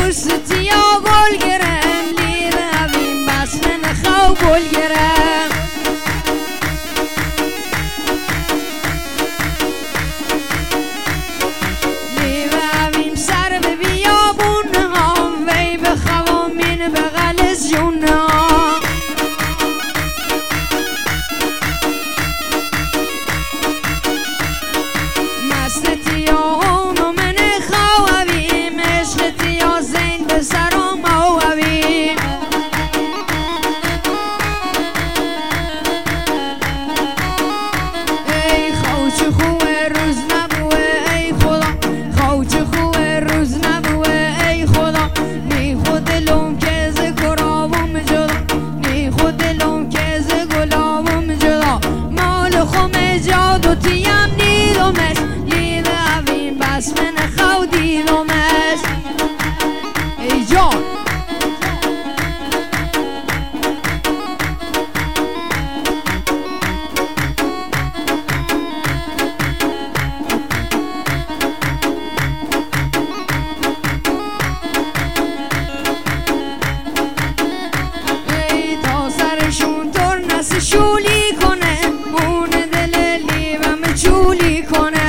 ستیا گل گرم لی رویم بس من خو گل گرم لی رویم سر به بیابون ها وی به خوامین بغل جون ها مستیا و من خواهیم عشقتیا زین به سرام آویم ای خوچ خوه روز نبوه ای خدا خوچ خوه روز نبوه ای خدا نی خود دلم که ز گرابم جدا نی خود دلم که ز گلابم جدا مال خم جاد و تیم نیدمش بس من خو دیدمش ای جان ای تا سرشون تر نس شولی کنه اون دل لیوم چولی کنه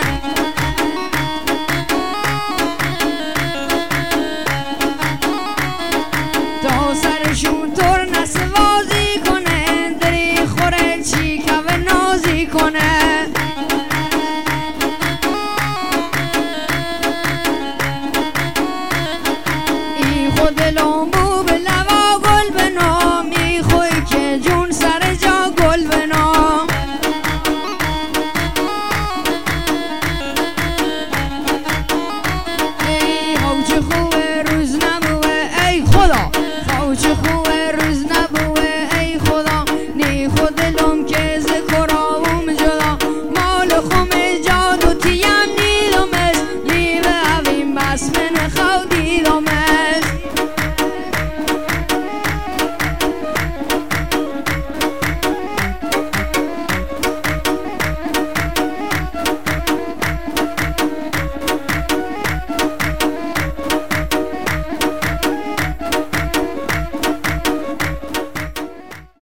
سرشون تر نسوازی کنه دری خوره چی که نازی کنه ای خود دلم بو به لوا گل بنام ای خوی که جون سر جا گل بنام ای خوچ خوه روز نبوه ای خدا خوچ خوه